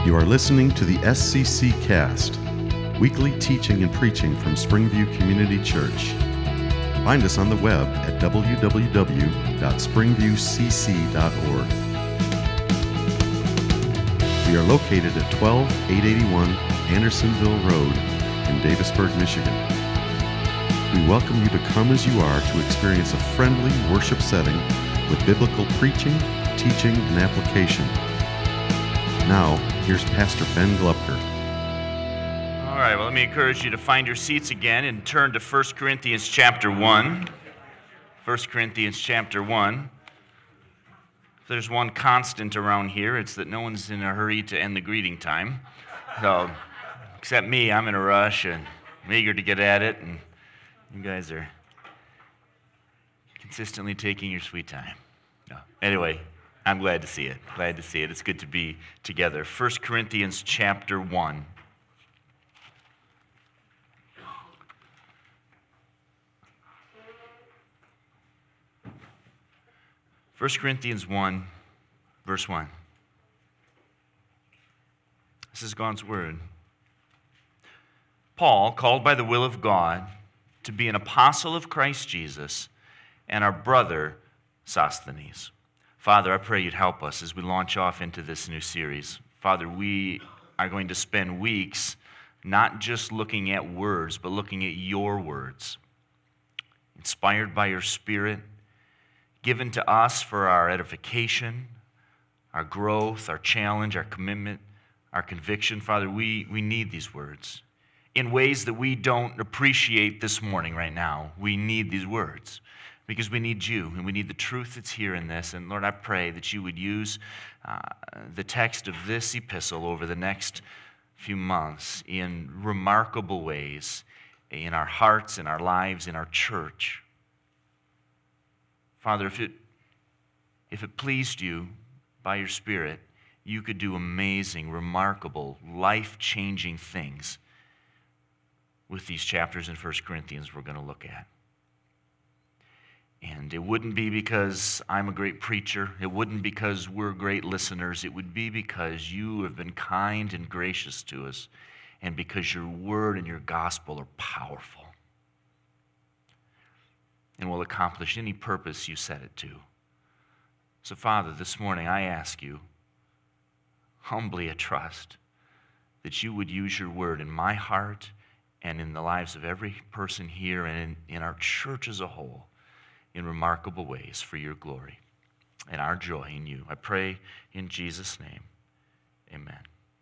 You are listening to the SCC Cast, weekly teaching and preaching from Springview Community Church. Find us on the web at www.springviewcc.org. We are located at 12881 Andersonville Road in Davisburg, Michigan. We welcome you to come as you are to experience a friendly worship setting with biblical preaching, teaching, and application. Now, here's Pastor Ben Glupker. All right, well, let me encourage you to find your seats again and turn to 1 Corinthians chapter 1. 1 Corinthians chapter 1. If there's one constant around here, it's that no one's in a hurry to end the greeting time. So, except me, I'm in a rush and I'm eager to get at it, and you guys are consistently taking your sweet time. No. Anyway, I'm glad to see it. Glad to see it. It's good to be together. 1 Corinthians chapter 1. First Corinthians 1, verse 1. This is God's word. Paul, called by the will of God to be an apostle of Christ Jesus, and our brother Sosthenes. Father, I pray you'd help us as we launch off into this new series. Father, we are going to spend weeks not just looking at words, but looking at your words, inspired by your Spirit, given to us for our edification, our growth, our challenge, our commitment, our conviction. Father, we need these words in ways that we don't appreciate this morning right now. We need these words because we need you and we need the truth that's here in this. And Lord, I pray that you would use the text of this epistle over the next few months in remarkable ways in our hearts, in our lives, in our church. Father, if it pleased you by your Spirit, you could do amazing, remarkable, life-changing things with these chapters in 1 Corinthians we're going to look at. And it wouldn't be because I'm a great preacher. It wouldn't because we're great listeners. It would be because you have been kind and gracious to us, and because your word and your gospel are powerful and will accomplish any purpose you set it to. So, Father, this morning I ask you, humbly I trust, that you would use your word in my heart and in the lives of every person here and in our church as a whole in remarkable ways for your glory and our joy in you. I pray in Jesus' name, amen.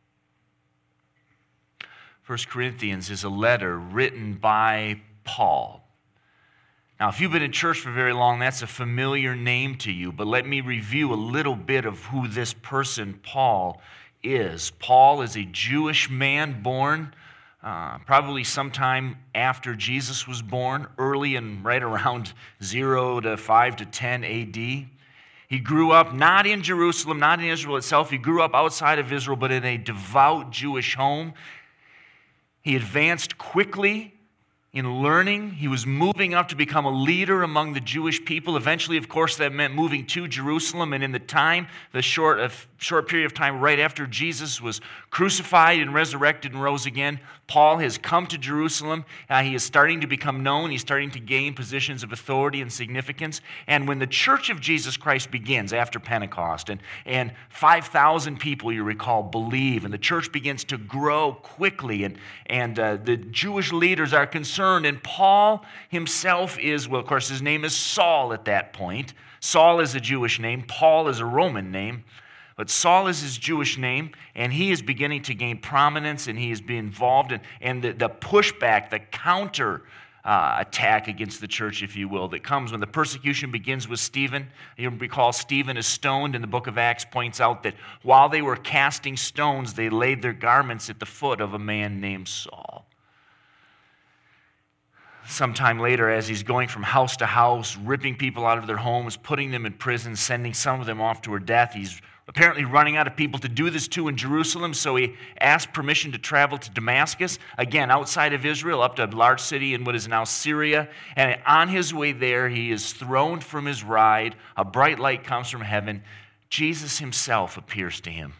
1 Corinthians is a letter written by Paul. Now, if you've been in church for very long, that's a familiar name to you, but let me review a little bit of who this person, Paul, is. Paul is a Jewish man born probably sometime after Jesus was born, early and right around 0 to 5 to 10 A.D. He grew up not in Jerusalem, not in Israel itself. He grew up outside of Israel, but in a devout Jewish home. He advanced quickly in learning. He was moving up to become a leader among the Jewish people. Eventually, of course, that meant moving to Jerusalem. And in the short period of time right after Jesus was crucified and resurrected and rose again, Paul has come to Jerusalem. He is starting to become known. He's starting to gain positions of authority and significance. And when the Church of Jesus Christ begins after Pentecost, and 5,000 people, you recall, believe, and the church begins to grow quickly, and the Jewish leaders are concerned, and Paul himself is, well, of course, his name is Saul at that point. Saul is a Jewish name. Paul is a Roman name. But Saul is his Jewish name, and he is beginning to gain prominence, and he is being involved in the pushback, the counter attack against the church, if you will, that comes when the persecution begins with Stephen. You recall Stephen is stoned, and the book of Acts points out that while they were casting stones, they laid their garments at the foot of a man named Saul. Sometime later, as he's going from house to house, ripping people out of their homes, putting them in prison, sending some of them off to her death, he's apparently running out of people to do this to in Jerusalem, so he asked permission to travel to Damascus, again, outside of Israel, up to a large city in what is now Syria. And on his way there, he is thrown from his ride. A bright light comes from heaven. Jesus himself appears to him,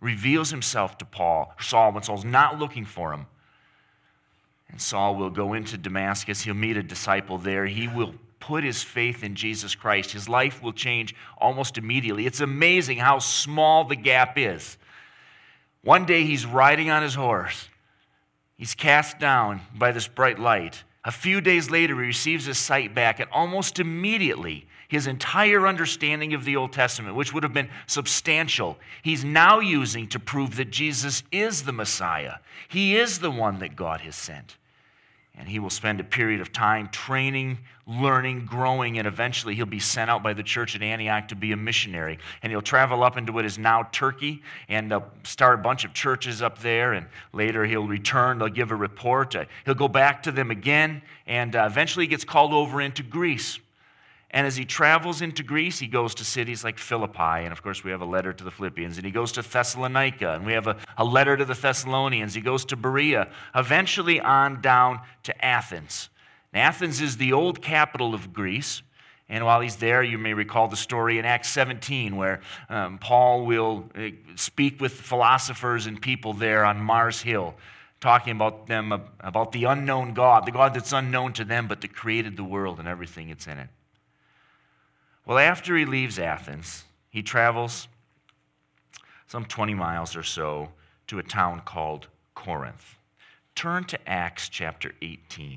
reveals himself to Saul when Saul's not looking for him. And Saul will go into Damascus. He'll meet a disciple there. He will put his faith in Jesus Christ. His life will change almost immediately. It's amazing how small the gap is. One day he's riding on his horse. He's cast down by this bright light. A few days later, he receives his sight back, and almost immediately, his entire understanding of the Old Testament, which would have been substantial, he's now using to prove that Jesus is the Messiah. He is the one that God has sent. And he will spend a period of time training, learning, growing, and eventually he'll be sent out by the church at Antioch to be a missionary. And he'll travel up into what is now Turkey and start a bunch of churches up there. And later he'll return, they'll give a report. He'll go back to them again, and eventually he gets called over into Greece. And as he travels into Greece, he goes to cities like Philippi, and of course we have a letter to the Philippians, and he goes to Thessalonica, and we have a letter to the Thessalonians. He goes to Berea, eventually on down to Athens. And Athens is the old capital of Greece, and while he's there, you may recall the story in Acts 17, where Paul will speak with philosophers and people there on Mars Hill, talking about them, about the unknown God, the God that's unknown to them, but that created the world and everything that's in it. Well, after he leaves Athens, he travels some 20 miles or so to a town called Corinth. Turn to Acts chapter 18.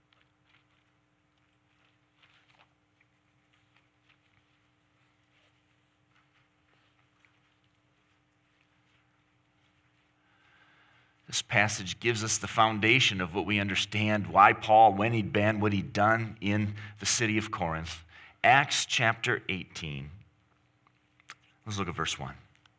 This passage gives us the foundation of what we understand, why Paul, when he'd been, what he'd done in the city of Corinth. Acts chapter 18. Let's look at verse 1.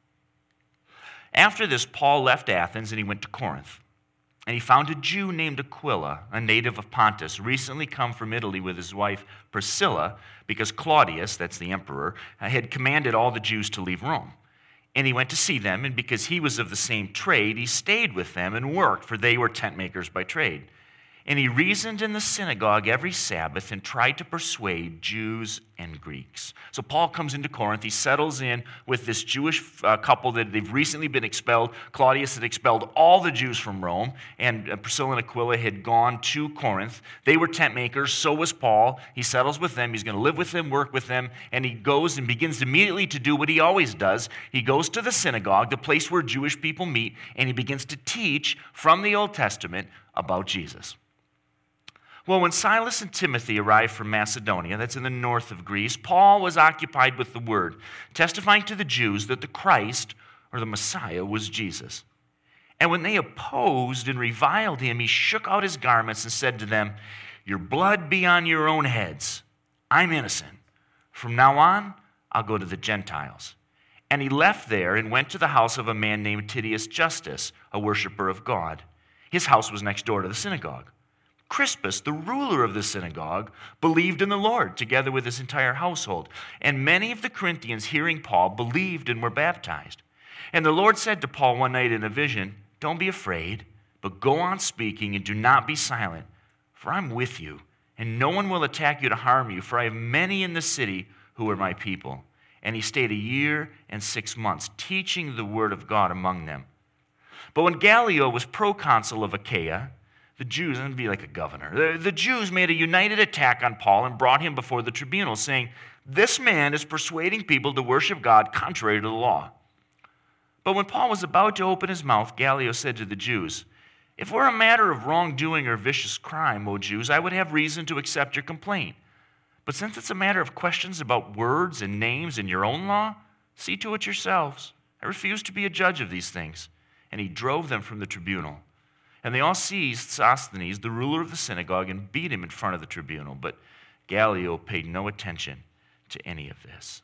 After this, Paul left Athens and he went to Corinth. And he found a Jew named Aquila, a native of Pontus, recently come from Italy with his wife Priscilla, because Claudius, that's the emperor, had commanded all the Jews to leave Rome. And he went to see them, and because he was of the same trade, he stayed with them and worked, for they were tent makers by trade. And he reasoned in the synagogue every Sabbath and tried to persuade Jews and Greeks. So Paul comes into Corinth. He settles in with this Jewish couple that they've recently been expelled. Claudius had expelled all the Jews from Rome, and Priscilla and Aquila had gone to Corinth. They were tent makers. So was Paul. He settles with them. He's going to live with them, work with them, and he goes and begins immediately to do what he always does. He goes to the synagogue, the place where Jewish people meet, and he begins to teach from the Old Testament about Jesus. Well, when Silas and Timothy arrived from Macedonia, that's in the north of Greece, Paul was occupied with the word, testifying to the Jews that the Christ, or the Messiah, was Jesus. And when they opposed and reviled him, he shook out his garments and said to them, "Your blood be on your own heads. I'm innocent. From now on, I'll go to the Gentiles." And he left there and went to the house of a man named Titius Justus, a worshiper of God. His house was next door to the synagogue. Crispus, the ruler of the synagogue, believed in the Lord, together with his entire household. And many of the Corinthians, hearing Paul, believed and were baptized. And the Lord said to Paul one night in a vision, "Don't be afraid, but go on speaking and do not be silent, for I'm with you, and no one will attack you to harm you, for I have many in the city who are my people." And he stayed 1 year and 6 months, teaching the word of God among them. But when Gallio was proconsul of Achaia, the Jews, and be like a governor, the Jews made a united attack on Paul and brought him before the tribunal, saying, "This man is persuading people to worship God contrary to the law." But when Paul was about to open his mouth, Gallio said to the Jews, "If it were a matter of wrongdoing or vicious crime, O Jews, I would have reason to accept your complaint. But since it's a matter of questions about words and names in your own law, see to it yourselves. I refuse to be a judge of these things." And he drove them from the tribunal. And they all seized Sosthenes, the ruler of the synagogue, and beat him in front of the tribunal. But Gallio paid no attention to any of this.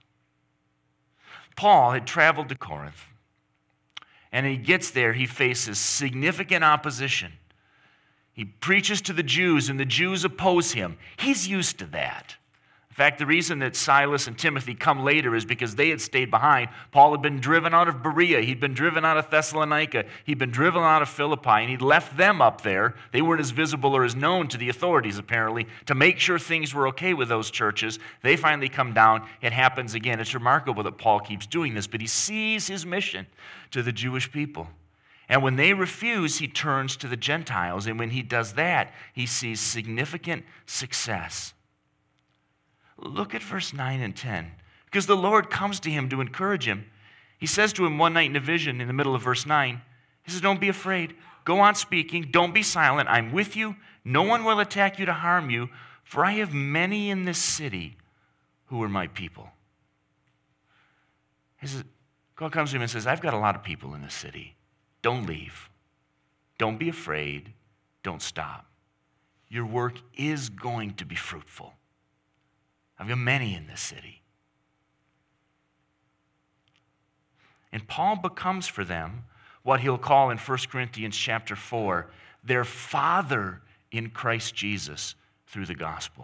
Paul had traveled to Corinth. And he gets there, he faces significant opposition. He preaches to the Jews, and the Jews oppose him. He's used to that. fact, the reason that Silas and Timothy come later is because they had stayed behind. Paul had been driven out of Berea. He'd been driven out of Thessalonica. He'd been driven out of Philippi, and he'd left them up there. They weren't as visible or as known to the authorities, apparently, to make sure things were okay with those churches. They finally come down. It happens again. It's remarkable that Paul keeps doing this, but he sees his mission to the Jewish people. And when they refuse, he turns to the Gentiles. And when he does that, he sees significant success. Look at verse 9 and 10. Because the Lord comes to him to encourage him. He says to him one night in a vision in the middle of verse 9, he says, don't be afraid. Go on speaking. Don't be silent. I'm with you. No one will attack you to harm you, for I have many in this city who are my people. God comes to him and says, I've got a lot of people in this city. Don't leave. Don't be afraid. Don't stop. Your work is going to be fruitful. I've got many in this city. And Paul becomes for them what he'll call in 1 Corinthians chapter 4, their father in Christ Jesus through the gospel.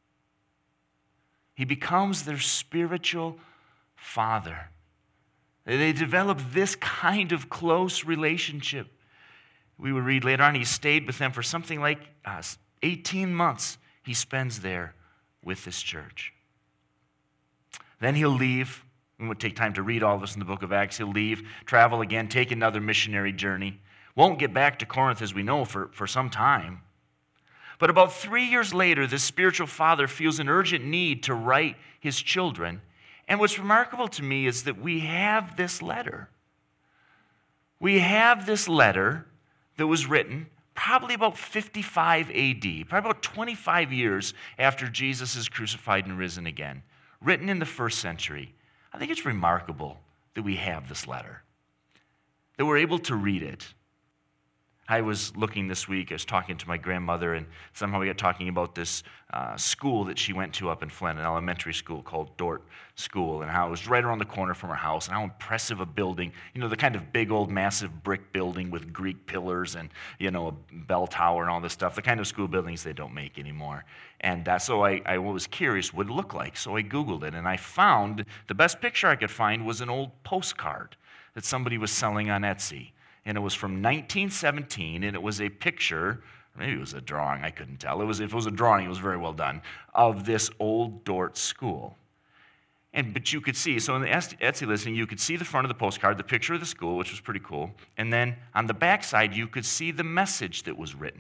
He becomes their spiritual father. They develop this kind of close relationship. We will read later on, he stayed with them for something like 18 months he spends there with this church. Then he'll leave. We won't take time to read all this in the book of Acts. He'll leave, travel again, take another missionary journey. Won't get back to Corinth, as we know, for some time. But about 3 years later, this spiritual father feels an urgent need to write his children. And what's remarkable to me is that we have this letter. We have this letter that was written probably about 55 AD, probably about 25 years after Jesus is crucified and risen again, written in the first century. I think it's remarkable that we have this letter, that we're able to read it. I was looking this week, I was talking to my grandmother, and somehow we got talking about this school that she went to up in Flint, an elementary school called Dort School, and how it was right around the corner from her house, and how impressive a building, the kind of big old massive brick building with Greek pillars and, a bell tower and all this stuff, the kind of school buildings they don't make anymore. And so I was curious what it looked like, so I Googled it, and I found the best picture I could find was an old postcard that somebody was selling on Etsy. And it was from 1917, and it was a picture, maybe it was a drawing, I couldn't tell. If it was a drawing, it was very well done, of this old Dort school. But you could see, so in the Etsy listing, you could see the front of the postcard, the picture of the school, which was pretty cool. And then on the back side, you could see the message that was written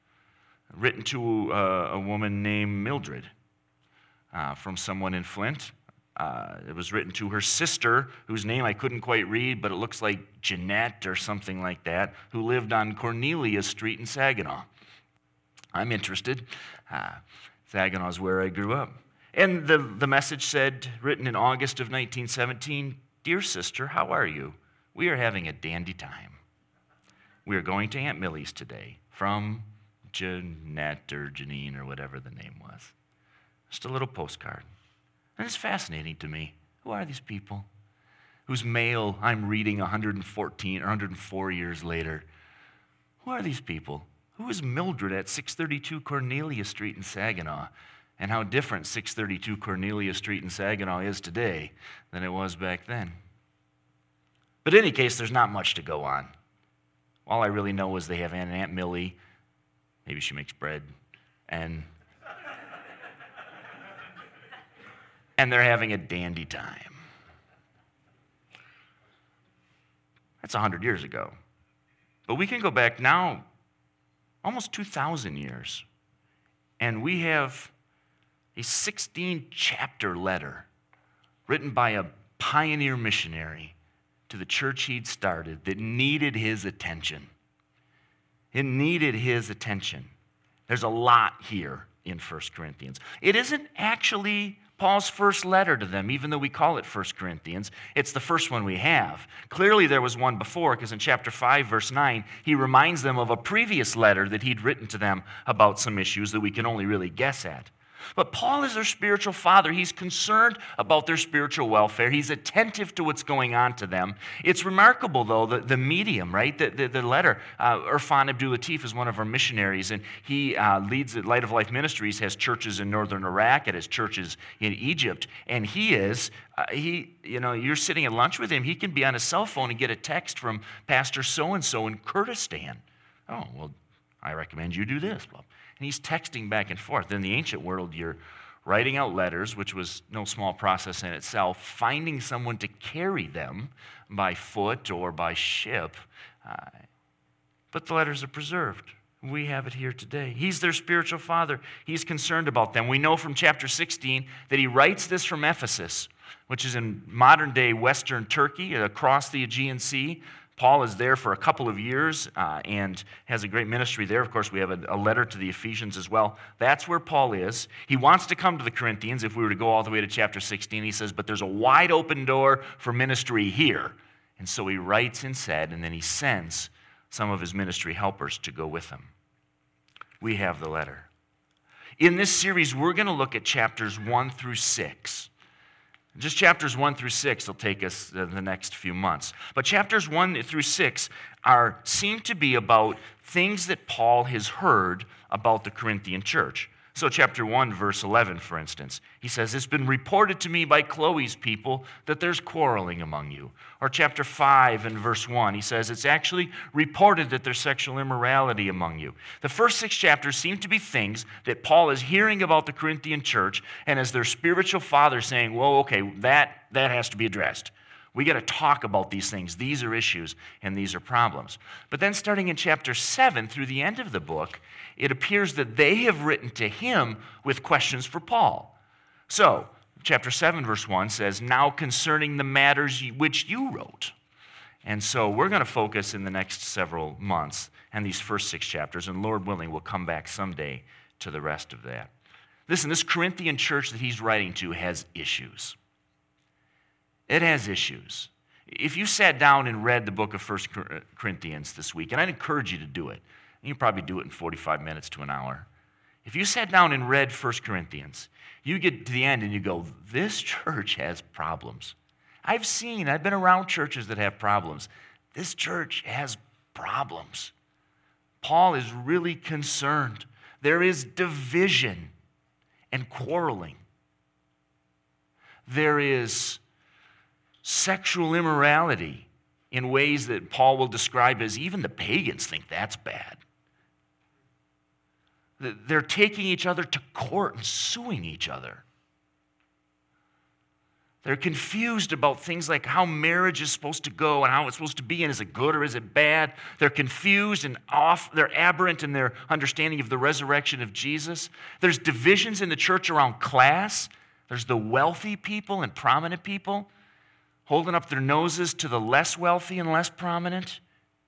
to a woman named Mildred from someone in Flint. It was written to her sister, whose name I couldn't quite read, but it looks like Jeanette or something like that, who lived on Cornelia Street in Saginaw. I'm interested. Saginaw is where I grew up. And the message said, written in August of 1917, "Dear sister, how are you? We are having a dandy time. We are going to Aunt Millie's today, from Jeanette or Janine or whatever the name was." Just a little postcard. And it's fascinating to me. Who are these people whose mail I'm reading 114 or 104 years later? Who are these people? Who is Mildred at 632 Cornelia Street in Saginaw? And how different 632 Cornelia Street in Saginaw is today than it was back then. But in any case, there's not much to go on. All I really know is they have an Aunt Millie. Maybe she makes bread. And they're having a dandy time. That's 100 years ago. But we can go back now almost 2,000 years, and we have a 16-chapter letter written by a pioneer missionary to the church he'd started that needed his attention. It needed his attention. There's a lot here in 1 Corinthians. It isn't actually Paul's first letter to them, even though we call it 1 Corinthians. It's the first one we have. Clearly there was one before, because in chapter 5, verse 9, he reminds them of a previous letter that he'd written to them about some issues that we can only really guess at. But Paul is their spiritual father. He's concerned about their spiritual welfare. He's attentive to what's going on to them. It's remarkable, though, the medium, right? The letter. Irfan Abdul-Latif is one of our missionaries, and he leads at Light of Life Ministries, has churches in northern Iraq, and has churches in Egypt. And you're sitting at lunch with him, he can be on his cell phone and get a text from Pastor so-and-so in Kurdistan. Oh, well, I recommend you do this. And he's texting back and forth. In the ancient world, you're writing out letters, which was no small process in itself, finding someone to carry them by foot or by ship. But the letters are preserved. We have it here today. He's their spiritual father. He's concerned about them. We know from chapter 16 that he writes this from Ephesus, which is in modern-day Western Turkey, across the Aegean Sea. Paul is there for a couple of years and has a great ministry there. Of course, we have a letter to the Ephesians as well. That's where Paul is. He wants to come to the Corinthians. If we were to go all the way to chapter 16, he says, but there's a wide open door for ministry here. And so he writes instead, and then he sends some of his ministry helpers to go with him. We have the letter. In this series, we're going to look at chapters 1 through 6. Just chapters 1 through 6 will take us the next few months. But chapters 1 through 6 seem to be about things that Paul has heard about the Corinthian church. So chapter 1, verse 11, for instance, he says, it's been reported to me by Chloe's people that there's quarreling among you. Or chapter 5 and verse 1, he says, it's actually reported that there's sexual immorality among you. The first 6 chapters seem to be things that Paul is hearing about the Corinthian church, and as their spiritual father saying, well, okay, that has to be addressed. We got to talk about these things. These are issues and these are problems. But then starting in chapter 7 through the end of the book, it appears that they have written to him with questions for Paul. So, chapter 7 verse 1 says, now concerning the matters which you wrote. And so we're going to focus in the next several months on these first 6 chapters, and Lord willing, we'll come back someday to the rest of that. Listen, this Corinthian church that he's writing to has issues. It has issues. If you sat down and read the book of 1 Corinthians this week, and I'd encourage you to do it, you can probably do it in 45 minutes to an hour. If you sat down and read 1 Corinthians, you get to the end and you go, this church has problems. I've been around churches that have problems. This church has problems. Paul is really concerned. There is division and quarreling. There is sexual immorality in ways that Paul will describe as even the pagans think that's bad. They're taking each other to court and suing each other. They're confused about things like how marriage is supposed to go and how it's supposed to be, and is it good or is it bad? They're confused and they're aberrant in their understanding of the resurrection of Jesus. There's divisions in the church around class. There's the wealthy people and prominent people holding up their noses to the less wealthy and less prominent.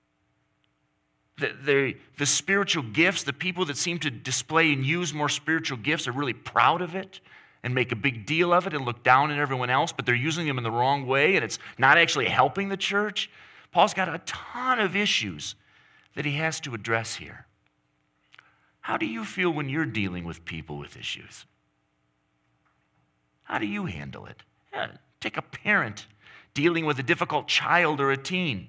The spiritual gifts, the people that seem to display and use more spiritual gifts are really proud of it and make a big deal of it and look down at everyone else, but they're using them in the wrong way, and it's not actually helping the church. Paul's got a ton of issues that he has to address here. How do you feel when you're dealing with people with issues? How do you handle it? Take a parent dealing with a difficult child or a teen.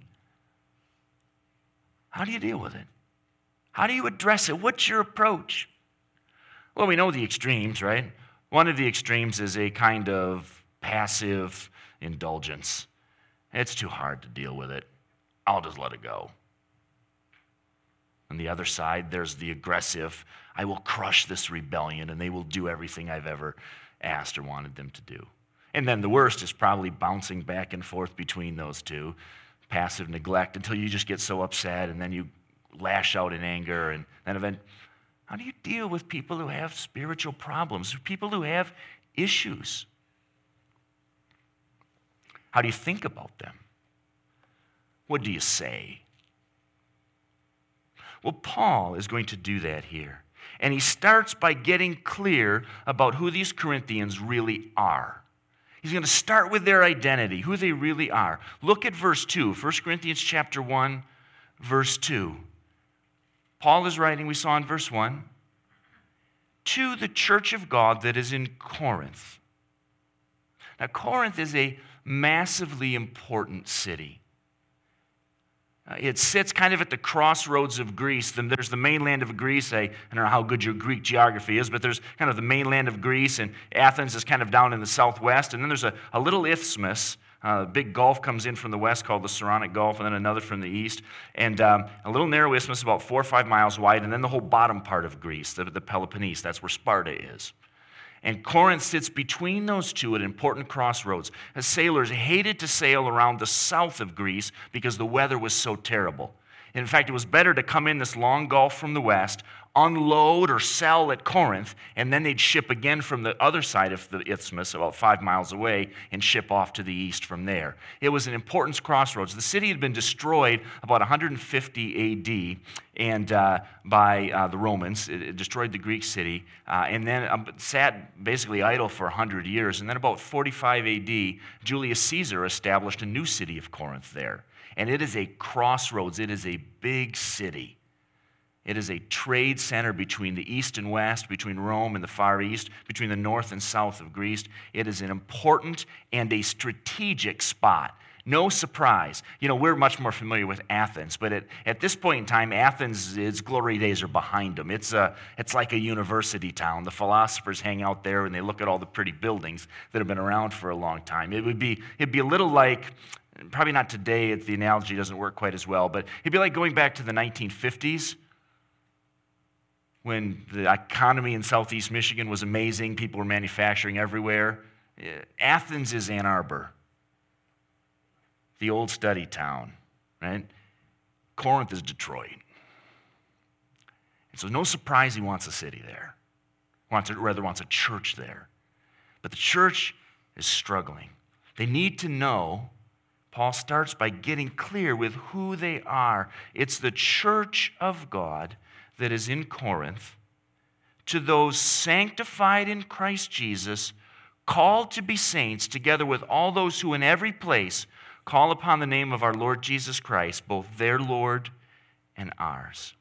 How do you deal with it? How do you address it? What's your approach? Well, we know the extremes, right? One of the extremes is a kind of passive indulgence. It's too hard to deal with it. I'll just let it go. On the other side, there's the aggressive, I will crush this rebellion, and they will do everything I've ever asked or wanted them to do. And then the worst is probably bouncing back and forth between those two, passive neglect, until you just get so upset, and then you lash out in anger, and then how do you deal with people who have spiritual problems, people who have issues? How do you think about them? What do you say? Well, Paul is going to do that here. And he starts by getting clear about who these Corinthians really are. He's going to start with their identity, who they really are. Look at verse 2, 1 Corinthians chapter 1, verse 2. Paul is writing, we saw in verse 1, to the church of God that is in Corinth. Now, Corinth is a massively important city. It sits kind of at the crossroads of Greece. There's the mainland of Greece. I don't know how good your Greek geography is, but there's kind of the mainland of Greece, and Athens is kind of down in the southwest. And then there's a little isthmus. A big gulf comes in from the west called the Saronic Gulf, and then another from the east. And a little narrow isthmus about 4 or 5 miles wide, and then the whole bottom part of Greece, the Peloponnese. That's where Sparta is. And Corinth sits between those two at important crossroads. As sailors hated to sail around the south of Greece because the weather was so terrible. In fact, it was better to come in this long gulf from the west, unload or sell at Corinth, and then they'd ship again from the other side of the isthmus, about 5 miles away, and ship off to the east from there. It was an important crossroads. The city had been destroyed about 150 AD and by the Romans. It destroyed the Greek city, and then sat basically idle for 100 years. And then about 45 AD, Julius Caesar established a new city of Corinth there. And it is a crossroads. It is a big city. It is a trade center between the east and west, between Rome and the Far East, between the north and south of Greece. It is an important and a strategic spot. No surprise. You know, we're much more familiar with Athens, but at this point in time, Athens, its glory days are behind them. It's like a university town. The philosophers hang out there and they look at all the pretty buildings that have been around for a long time. It'd be a little like, probably not today, the analogy doesn't work quite as well, but it'd be like going back to the 1950s, when the economy in southeast Michigan was amazing, people were manufacturing everywhere. Athens is Ann Arbor, the old study town, right? Corinth is Detroit. And so no surprise he wants a city there. Wants a church there. But the church is struggling. They need to know. Paul starts by getting clear with who they are. It's the church of God that is in Corinth, to those sanctified in Christ Jesus, called to be saints, together with all those who in every place call upon the name of our Lord Jesus Christ, both their Lord and ours.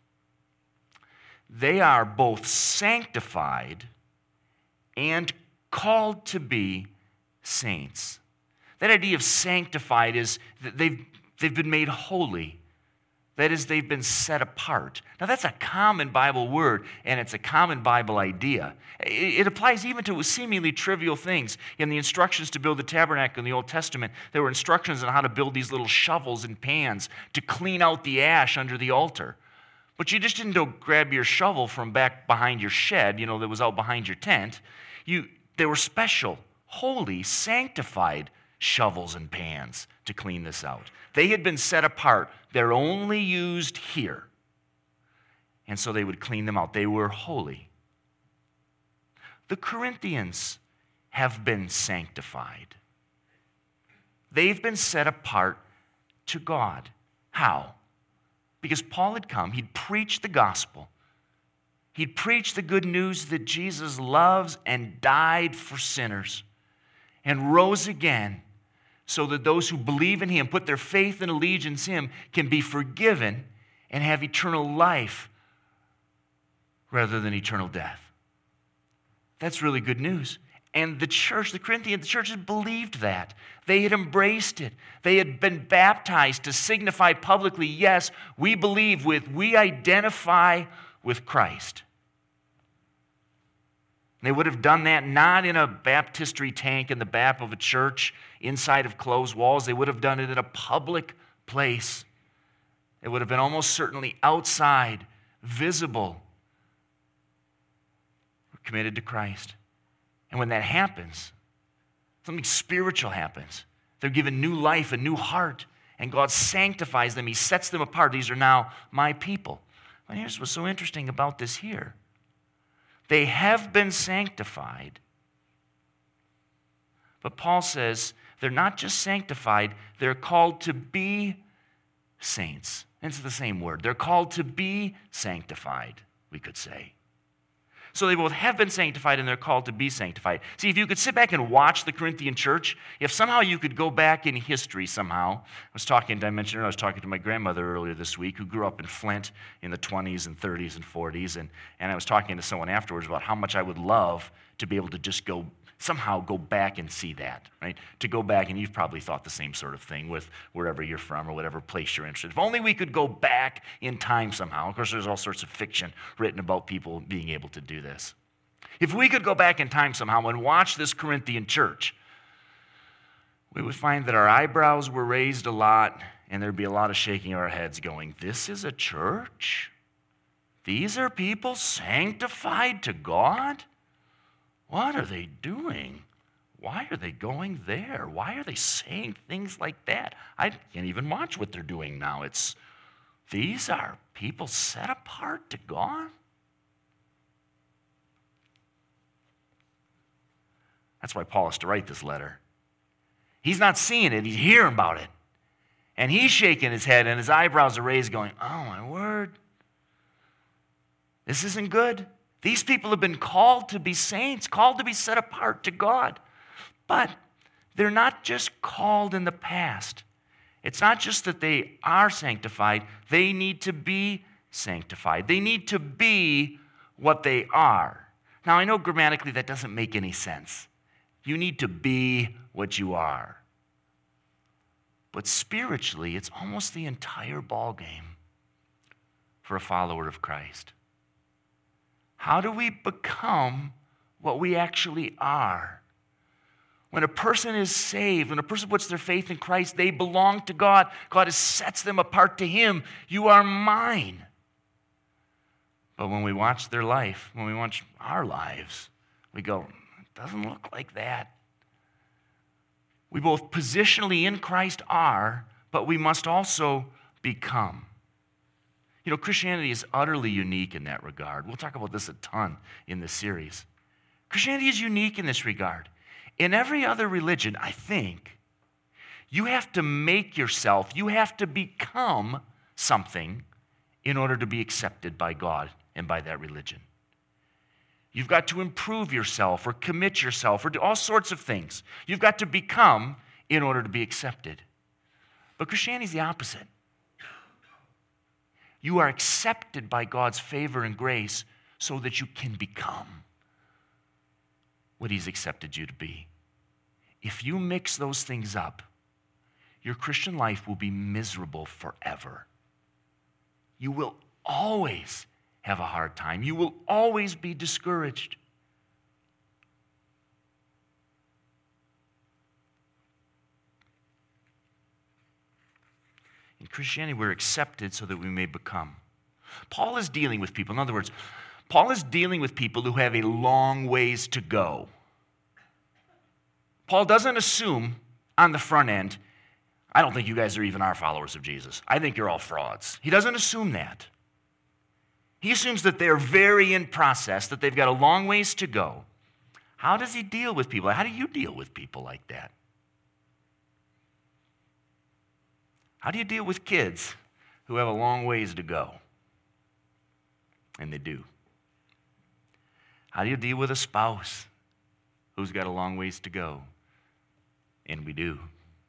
They are both sanctified and called to be saints. That idea of sanctified is that they've been made holy. That is, they've been set apart. Now, that's a common Bible word, and it's a common Bible idea. It applies even to seemingly trivial things. In the instructions to build the tabernacle in the Old Testament, there were instructions on how to build these little shovels and pans to clean out the ash under the altar. But you just didn't go grab your shovel from back behind your shed, that was out behind your tent. They were special, holy, sanctified shovels and pans to clean this out. They had been set apart. They're only used here. And so they would clean them out. They were holy. The Corinthians have been sanctified. They've been set apart to God. How? Because Paul had come. He'd preached the gospel. He'd preached the good news that Jesus loves and died for sinners and rose again, so that those who believe in him, put their faith and allegiance in him, can be forgiven and have eternal life rather than eternal death. That's really good news. And the church, the Corinthian church, had believed that. They had embraced it. They had been baptized to signify publicly, yes, we identify with Christ. They would have done that not in a baptistry tank in the back of a church inside of closed walls. They would have done it in a public place. It would have been almost certainly outside, visible. We're committed to Christ. And when that happens, something spiritual happens. They're given new life, a new heart, and God sanctifies them. He sets them apart. These are now my people. But here's what's so interesting about this here. They have been sanctified. But Paul says they're not just sanctified, they're called to be saints. It's the same word. They're called to be sanctified, we could say. So they both have been sanctified and they're called to be sanctified. See, if you could sit back and watch the Corinthian church, if somehow you could go back in history somehow. I mentioned I was talking to my grandmother earlier this week who grew up in Flint in the 20s and 30s and 40s. And I was talking to someone afterwards about how much I would love to be able to just somehow go back and see that, right? To go back, and you've probably thought the same sort of thing with wherever you're from or whatever place you're interested. If only we could go back in time somehow. Of course, there's all sorts of fiction written about people being able to do this. If we could go back in time somehow and watch this Corinthian church, we would find that our eyebrows were raised a lot, and there'd be a lot of shaking of our heads going, this is a church? These are people sanctified to God? What are they doing? Why are they going there? Why are they saying things like that? I can't even watch what they're doing now. These are people set apart to God? That's why Paul has to write this letter. He's not seeing it, he's hearing about it. And he's shaking his head and his eyebrows are raised going, oh my word, this isn't good. These people have been called to be saints, called to be set apart to God. But they're not just called in the past. It's not just that they are sanctified. They need to be sanctified. They need to be what they are. Now, I know grammatically that doesn't make any sense. You need to be what you are. But spiritually, it's almost the entire ballgame for a follower of Christ. How do we become what we actually are? When a person is saved, when a person puts their faith in Christ, they belong to God. God sets them apart to Him. You are mine. But when we watch their life, when we watch our lives, we go, it doesn't look like that. We both positionally in Christ are, but we must also become. You know, Christianity is utterly unique in that regard. We'll talk about this a ton in this series. Christianity is unique in this regard. In every other religion, I think, you have to make yourself, you have to become something in order to be accepted by God and by that religion. You've got to improve yourself or commit yourself or do all sorts of things. You've got to become in order to be accepted. But Christianity is the opposite. You are accepted by God's favor and grace so that you can become what He's accepted you to be. If you mix those things up, your Christian life will be miserable forever. You will always have a hard time. You will always be discouraged. In Christianity, we're accepted so that we may become. Paul is dealing with people. In other words, Paul is dealing with people who have a long ways to go. Paul doesn't assume on the front end, I don't think you guys are even our followers of Jesus. I think you're all frauds. He doesn't assume that. He assumes that they're very in process, that they've got a long ways to go. How does he deal with people? How do you deal with people like that? How do you deal with kids who have a long ways to go? And they do. How do you deal with a spouse who's got a long ways to go? And we do.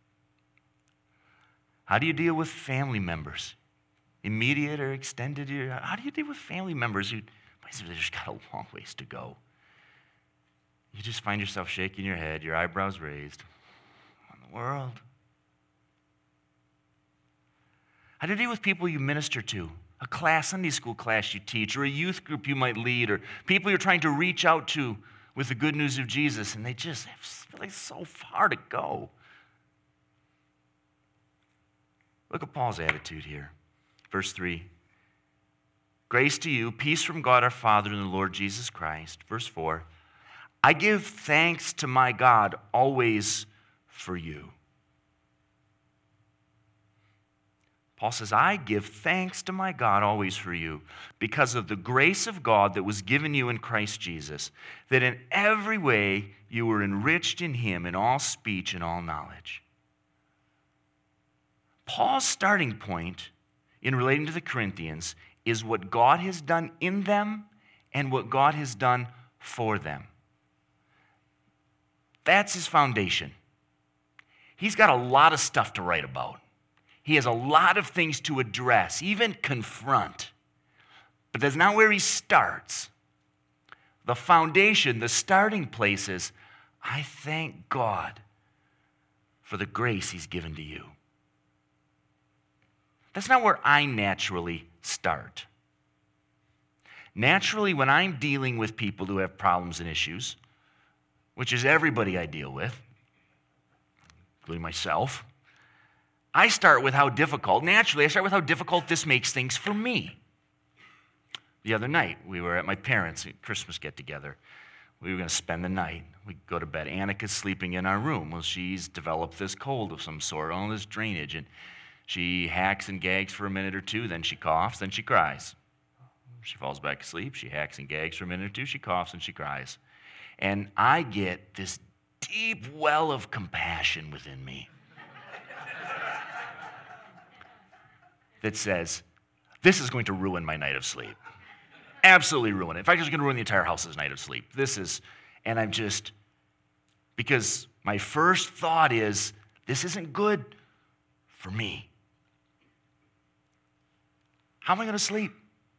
How do you deal with family members? Immediate or extended? How do you deal with family members who they've just got a long ways to go? You just find yourself shaking your head, your eyebrows raised. What in the world? How do you deal with people you minister to? A class, Sunday school class you teach, or a youth group you might lead, or people you're trying to reach out to with the good news of Jesus, and they just have really so far to go. Look at Paul's attitude here. Verse 3. Grace to you, peace from God our Father and the Lord Jesus Christ. Verse 4. I give thanks to my God always for you. Paul says, I give thanks to my God always for you because of the grace of God that was given you in Christ Jesus, that in every way you were enriched in Him in all speech and all knowledge. Paul's starting point in relating to the Corinthians is what God has done in them and what God has done for them. That's his foundation. He's got a lot of stuff to write about. He has a lot of things to address, even confront. But that's not where he starts. The foundation, the starting place is, I thank God for the grace he's given to you. That's not where I naturally start. Naturally, when I'm dealing with people who have problems and issues, which is everybody I deal with, including myself, I start with how difficult this makes things for me. The other night, we were at my parents' Christmas get-together. We were going to spend the night. We go to bed. Annika's sleeping in our room. Well, she's developed this cold of some sort, all this drainage, and she hacks and gags for a minute or two, then she coughs, then she cries. She falls back asleep. She hacks and gags for a minute or two. She coughs and she cries. And I get this deep well of compassion within me that says, this is going to ruin my night of sleep. Absolutely ruin it. In fact, it's going to ruin the entire house's night of sleep. And I'm just, because my first thought is, this isn't good for me. How am I going to sleep?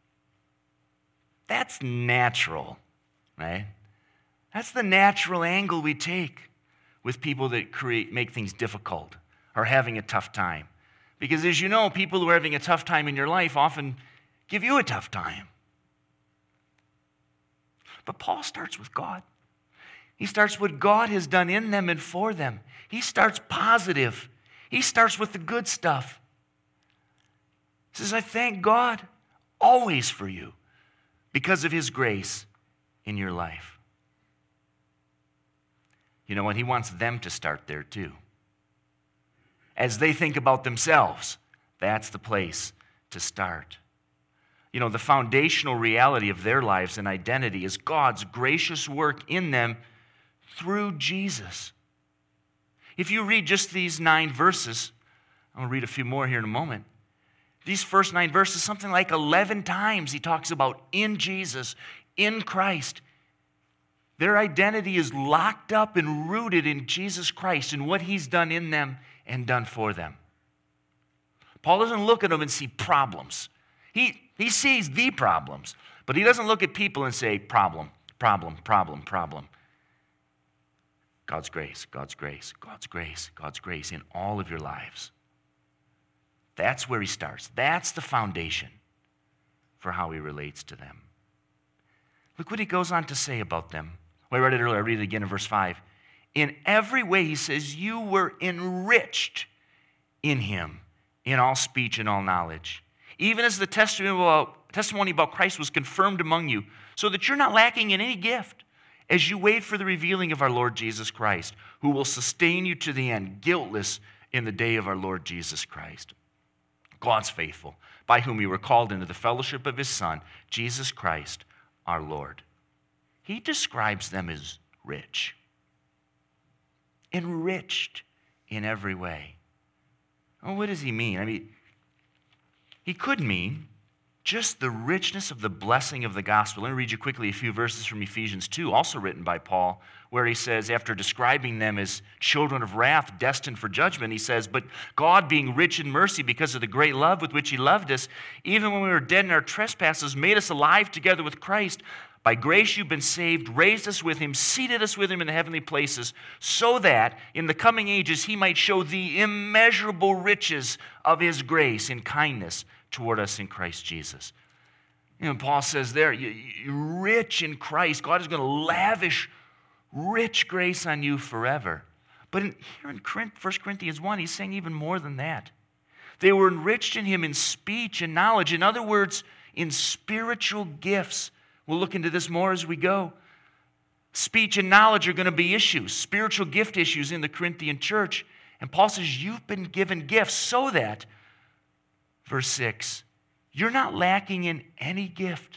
That's natural, right? That's the natural angle we take with people that make things difficult or having a tough time. Because as you know, people who are having a tough time in your life often give you a tough time. But Paul starts with God. He starts what God has done in them and for them. He starts positive. He starts with the good stuff. He says, I thank God always for you because of his grace in your life. You know what? He wants them to start there too. As they think about themselves, that's the place to start. You know, the foundational reality of their lives and identity is God's gracious work in them through Jesus. If you read just these 9 verses, I'll read a few more here in a moment. These first 9 verses, something like 11 times he talks about in Jesus, in Christ. Their identity is locked up and rooted in Jesus Christ and what he's done in them and done for them. Paul doesn't look at them and see problems. He sees the problems, but he doesn't look at people and say, problem, problem, problem, problem. God's grace, God's grace, God's grace, God's grace in all of your lives. That's where he starts. That's the foundation for how he relates to them. Look what he goes on to say about them. Well, I read it earlier. I read it again in verse 5. In every way, he says, you were enriched in him, in all speech and all knowledge, even as the testimony about Christ was confirmed among you, so that you're not lacking in any gift as you wait for the revealing of our Lord Jesus Christ, who will sustain you to the end, guiltless in the day of our Lord Jesus Christ. God's faithful, by whom you were called into the fellowship of his Son, Jesus Christ, our Lord. He describes them as rich, enriched in every way. Well, what does he mean? I mean, he could mean just the richness of the blessing of the gospel. Let me read you quickly a few verses from Ephesians 2, also written by Paul, where he says, after describing them as children of wrath destined for judgment, he says, but God, being rich in mercy because of the great love with which he loved us, even when we were dead in our trespasses, made us alive together with Christ. By grace you've been saved, raised us with him, seated us with him in the heavenly places, so that in the coming ages he might show the immeasurable riches of his grace and kindness toward us in Christ Jesus. You know, Paul says there, you're rich in Christ. God is going to lavish rich grace on you forever. But here in 1 Corinthians 1, he's saying even more than that. They were enriched in him in speech and knowledge. In other words, in spiritual gifts. We'll look into this more as we go. Speech and knowledge are going to be issues, spiritual gift issues in the Corinthian church. And Paul says, you've been given gifts so that, verse 6, you're not lacking in any gift.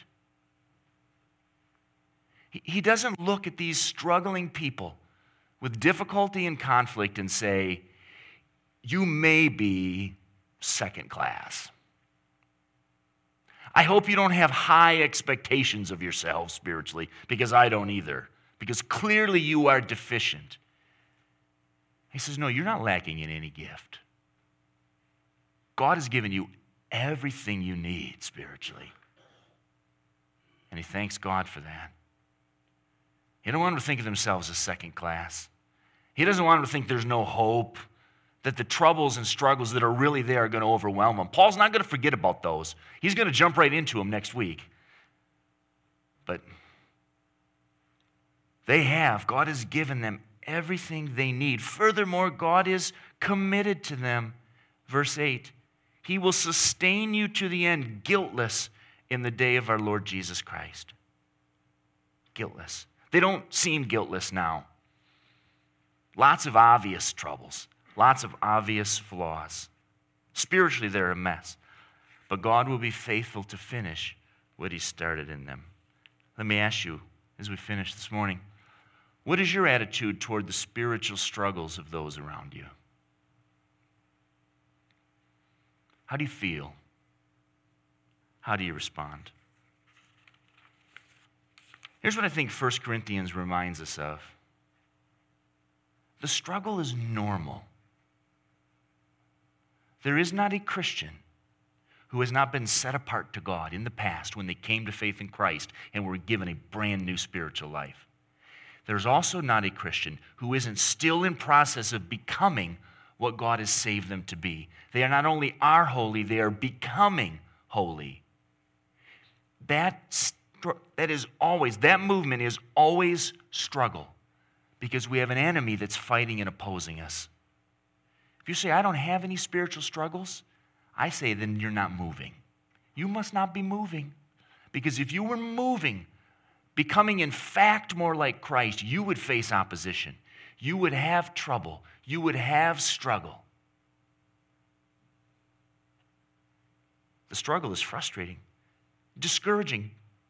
He doesn't look at these struggling people with difficulty and conflict and say, you may be second class. I hope you don't have high expectations of yourselves spiritually, because I don't either. Because clearly you are deficient. He says, no, you're not lacking in any gift. God has given you everything you need spiritually. And he thanks God for that. He doesn't want them to think of themselves as second class. He doesn't want them to think there's no hope, that the troubles and struggles that are really there are going to overwhelm them. Paul's not going to forget about those. He's going to jump right into them next week. But God has given them everything they need. Furthermore, God is committed to them. Verse 8, he will sustain you to the end, guiltless in the day of our Lord Jesus Christ. Guiltless. They don't seem guiltless now. Lots of obvious troubles. Lots of obvious flaws. Spiritually, they're a mess. But God will be faithful to finish what he started in them. Let me ask you, as we finish this morning, what is your attitude toward the spiritual struggles of those around you? How do you feel? How do you respond? Here's what I think 1 Corinthians reminds us of. The struggle is normal. There is not a Christian who has not been set apart to God in the past when they came to faith in Christ and were given a brand new spiritual life. There's also not a Christian who isn't still in process of becoming what God has saved them to be. They are not only are holy, they are becoming holy. That movement is always struggle, because we have an enemy that's fighting and opposing us. If you say, I don't have any spiritual struggles, I say, then you're not moving. You must not be moving. Because if you were moving, becoming in fact more like Christ, you would face opposition. You would have trouble. You would have struggle. The struggle is frustrating, discouraging,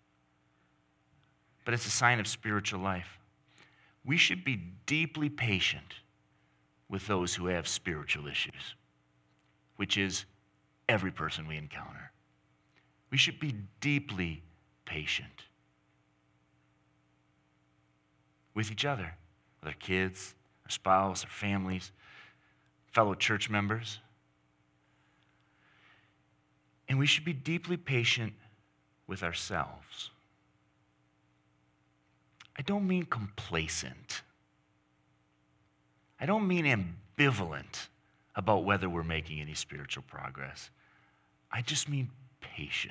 but it's a sign of spiritual life. We should be deeply patient with those who have spiritual issues, which is every person we encounter. We should be deeply patient with each other, with our kids, our spouse, our families, fellow church members. And we should be deeply patient with ourselves. I don't mean complacent. I don't mean ambivalent about whether we're making any spiritual progress. I just mean patient.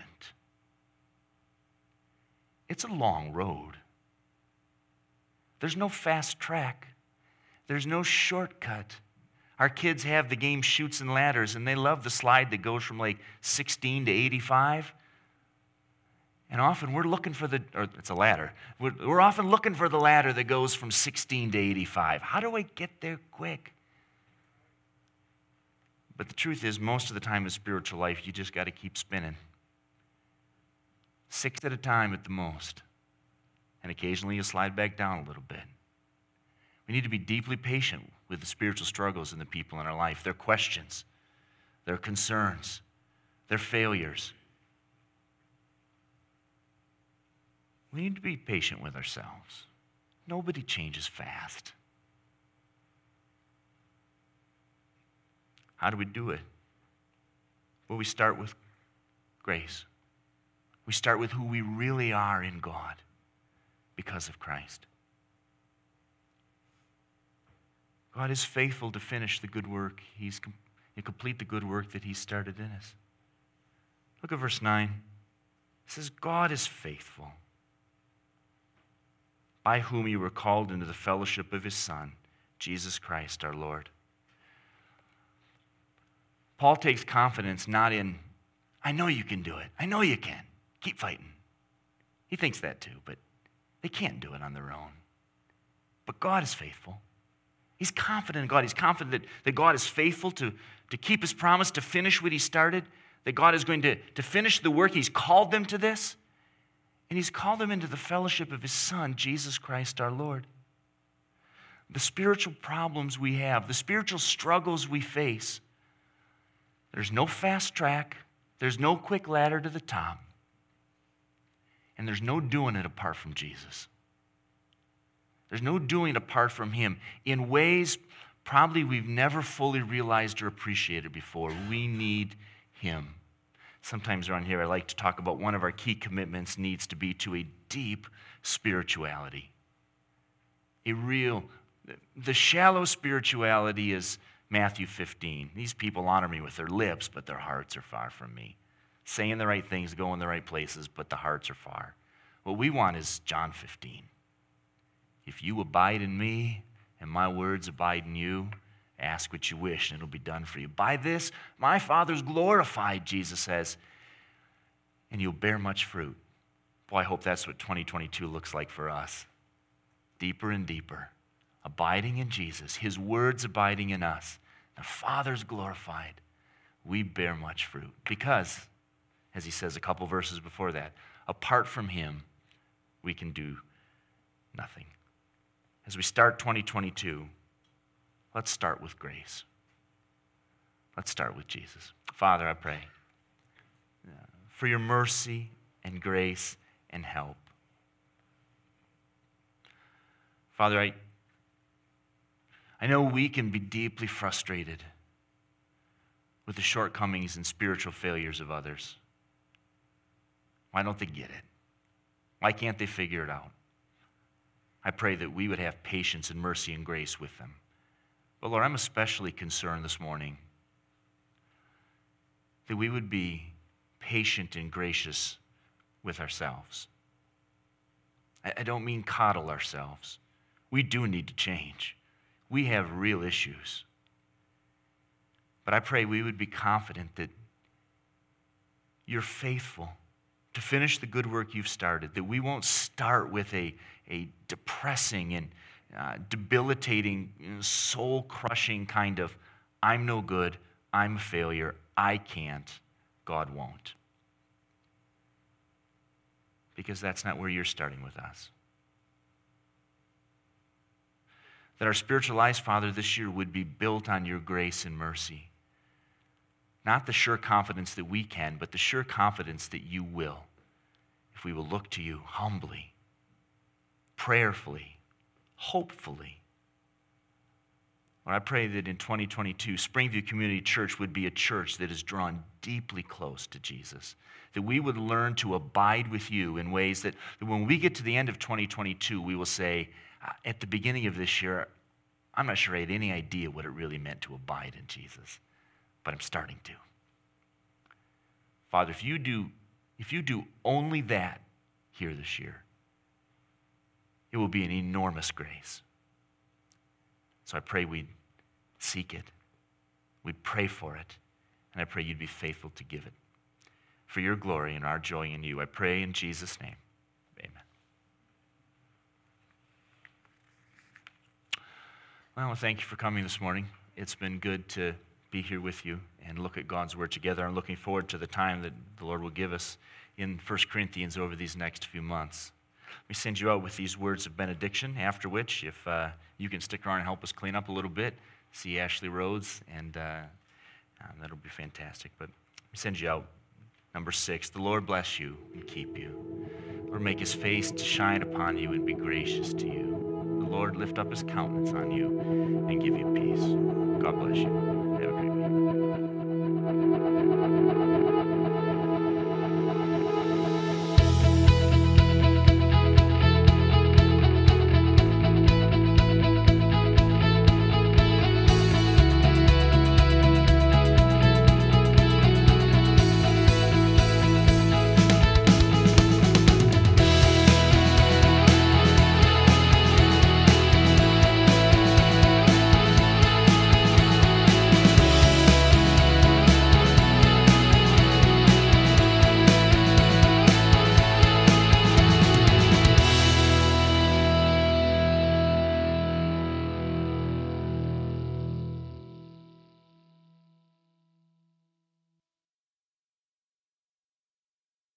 It's a long road. There's no fast track. There's no shortcut. Our kids have the game Chutes and Ladders, and they love the slide that goes from like 16 to 85. And often we're looking for it's a ladder. We're often looking for the ladder that goes from 16 to 85. How do I get there quick? But the truth is, most of the time in spiritual life, you just got to keep spinning. 6 at a time at the most. And occasionally you slide back down a little bit. We need to be deeply patient with the spiritual struggles in the people in our life, their questions, their concerns, their failures. We need to be patient with ourselves. Nobody changes fast. How do we do it? Well, we start with grace. We start with who we really are in God because of Christ. God is faithful to finish the good work. He's to complete the good work that he started in us. Look at verse 9. It says, God is faithful, by whom you were called into the fellowship of his Son, Jesus Christ our Lord. Paul takes confidence not in, I know you can do it. I know you can. Keep fighting. He thinks that too, but they can't do it on their own. But God is faithful. He's confident in God. He's confident that God is faithful to keep his promise, to finish what he started, that God is going to finish the work. He's called them to this. And he's called them into the fellowship of his Son, Jesus Christ our Lord. The spiritual problems we have, the spiritual struggles we face, there's no fast track. There's no quick ladder to the top. And there's no doing it apart from Jesus. There's no doing it apart from him in ways probably we've never fully realized or appreciated before. We need him. Sometimes around here I like to talk about one of our key commitments needs to be to a deep spirituality. The shallow spirituality is Matthew 15. These people honor me with their lips, but their hearts are far from me. Saying the right things, going the right places, but the hearts are far. What we want is John 15. If you abide in me and my words abide in you, ask what you wish and it'll be done for you. By this, my Father's glorified, Jesus says, and you'll bear much fruit. Boy, I hope that's what 2022 looks like for us. Deeper and deeper, abiding in Jesus, his words abiding in us. The Father's glorified. We bear much fruit because, as he says a couple verses before that, apart from him, we can do nothing. As we start 2022, let's start with grace. Let's start with Jesus. Father, I pray for your mercy and grace and help. Father, I know we can be deeply frustrated with the shortcomings and spiritual failures of others. Why don't they get it? Why can't they figure it out? I pray that we would have patience and mercy and grace with them. But Lord, I'm especially concerned this morning that we would be patient and gracious with ourselves. I don't mean coddle ourselves. We do need to change. We have real issues. But I pray we would be confident that you're faithful to finish the good work you've started, that we won't start with a depressing and debilitating, soul-crushing kind of, I'm no good, I'm a failure, I can't, God won't. Because that's not where you're starting with us. That our spiritual lives, Father, this year would be built on your grace and mercy. Not the sure confidence that we can, but the sure confidence that you will. If we will look to you humbly, prayerfully, hopefully. Lord, I pray that in 2022, Springview Community Church would be a church that is drawn deeply close to Jesus. That we would learn to abide with you in ways that when we get to the end of 2022, we will say, at the beginning of this year, I'm not sure I had any idea what it really meant to abide in Jesus, but I'm starting to. Father, if you do only that here this year, it will be an enormous grace. So I pray we'd seek it, we'd pray for it, and I pray you'd be faithful to give it. For your glory and our joy in you, I pray in Jesus' name. Amen. Well, thank you for coming this morning. It's been good to be here with you and look at God's Word together. I'm looking forward to the time that the Lord will give us in 1 Corinthians over these next few months. Let me send you out with these words of benediction, after which, if you can stick around and help us clean up a little bit, see Ashley Rhodes, and that'll be fantastic. But let me send you out. Number 6, the Lord bless you and keep you. Lord, make his face to shine upon you and be gracious to you. The Lord lift up his countenance on you and give you peace.